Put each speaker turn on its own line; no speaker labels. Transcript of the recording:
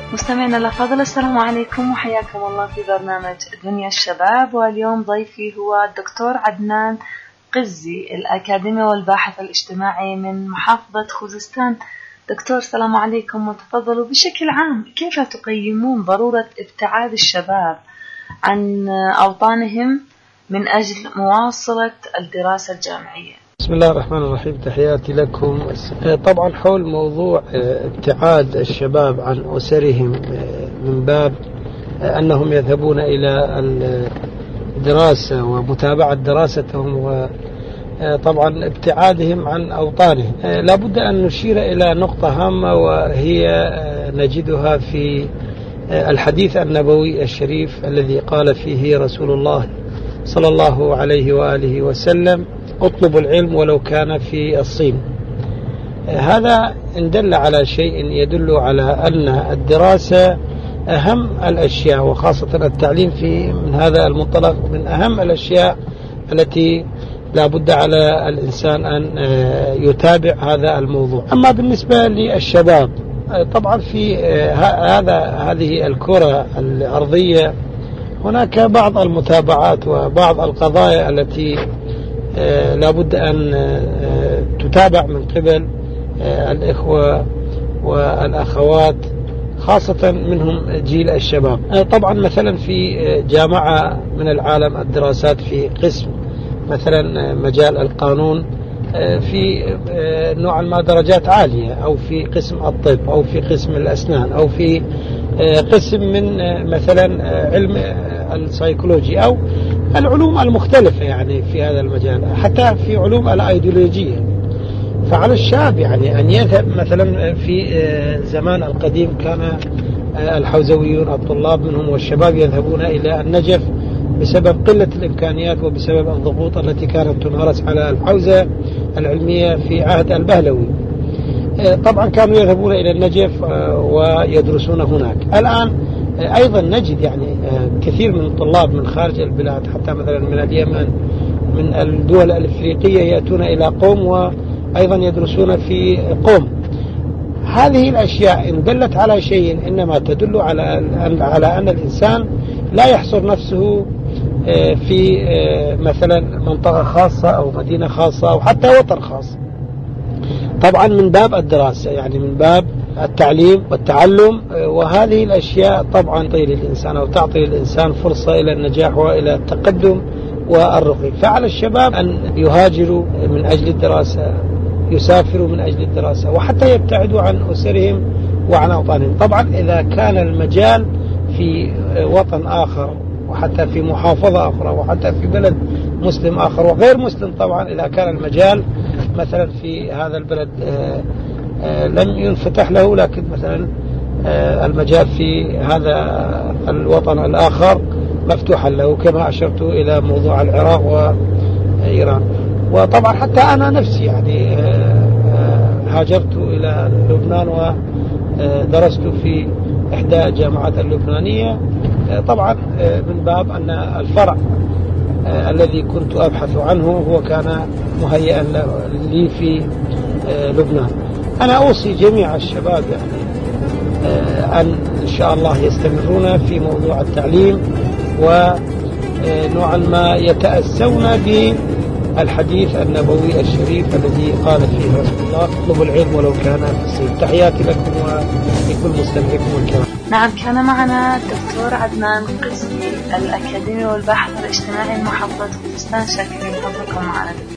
مستمعينا الأفاضل، السلام عليكم وحياكم الله في برنامج دنيا الشباب. واليوم ضيفي هو الدكتور عدنان قزي، الأكاديمي والباحث الاجتماعي من محافظة خوزستان. دكتور السلام عليكم، وتفضلوا. بشكل عام كيف تقيمون ضرورة ابتعاد الشباب عن أوطانهم من أجل مواصلة الدراسة الجامعية؟
بسم الله الرحمن الرحيم، تحياتي لكم. طبعا حول موضوع ابتعاد الشباب عن أسرهم من باب أنهم يذهبون إلى الدراسة ومتابعة دراستهم، وطبعا ابتعادهم عن أوطانهم، لابد أن نشير إلى نقطة هامة، وهي نجدها في الحديث النبوي الشريف الذي قال فيه رسول الله صلى الله عليه وآله وسلم: اطلبوا العلم ولو كان في الصين. هذا إن دل على شيء يدل على أن الدراسة أهم الأشياء، وخاصة التعليم من هذا المنطلق من أهم الأشياء التي لا بد على الإنسان أن يتابع هذا الموضوع. أما بالنسبة للشباب، طبعا في هذه الكرة الأرضية هناك بعض المتابعات وبعض القضايا التي لا بد أن تتابع من قبل الإخوة والأخوات، خاصة منهم جيل الشباب. طبعا مثلا في جامعة من العالم الدراسات في قسم مثلا مجال القانون في نوع ما درجات عالية، أو في قسم الطب، أو في قسم الأسنان، أو في قسم من مثلا علم السيكولوجي، أو العلوم المختلفة يعني في هذا المجال، حتى في علوم الأيديولوجية. فعلى الشاب يعني أن يذهب مثلا في زمان القديم كان الحوزويون الطلاب منهم والشباب يذهبون إلى النجف بسبب قلة الإمكانيات وبسبب الضغوط التي كانت تمارس على الحوزة العلمية في عهد البهلوي. طبعا كانوا يذهبون إلى النجف ويدرسون هناك. الآن أيضا نجد يعني كثير من الطلاب من خارج البلاد، حتى مثلا من اليمن، من الدول الأفريقية، يأتون إلى قوم وأيضا يدرسون في قوم. هذه الأشياء إن دلت على شيء إنما تدل على أن الإنسان لا يحصر نفسه في مثلا منطقة خاصة أو مدينة خاصة أو حتى وطن خاص، طبعا من باب الدراسة، يعني من باب التعليم والتعلم. وهذه الأشياء طبعا تعطي للإنسان أو تعطي للإنسان فرصة إلى النجاح وإلى التقدم والرقي. فعلى الشباب أن يهاجروا من أجل الدراسة، يسافروا من أجل الدراسة، وحتى يبتعدوا عن أسرهم وعن أوطانهم. طبعا إذا كان المجال في وطن آخر، وحتى في محافظة أخرى، وحتى في بلد مسلم آخر وغير مسلم، طبعا إذا كان المجال مثلا في هذا البلد لم ينفتح له، لكن مثلا المجال في هذا الوطن الآخر مفتوحا له، كما أشرت إلى موضوع العراق وإيران. وطبعا حتى أنا نفسي يعني هاجرت إلى لبنان ودرست في إحدى الجامعات اللبنانية، طبعا من باب أن الفرع الذي كنت أبحث عنه هو كان مهيئا لي في لبنان. أنا أوصي جميع الشباب يعني أن إن شاء الله يستمرون في موضوع التعليم، ونوعا ما يتأسون بالحديث النبوي الشريف الذي قال فيه رسول الله: اطلبوا العلم ولو كان في الصين. تحياتي لكم ولكل مستمعيكم الكرام.
نعم، كان معنا الدكتور عدنان قزي، الأكاديمي والباحث الاجتماعي من محافظة خوزستان. شاكرين حضوركم معنا.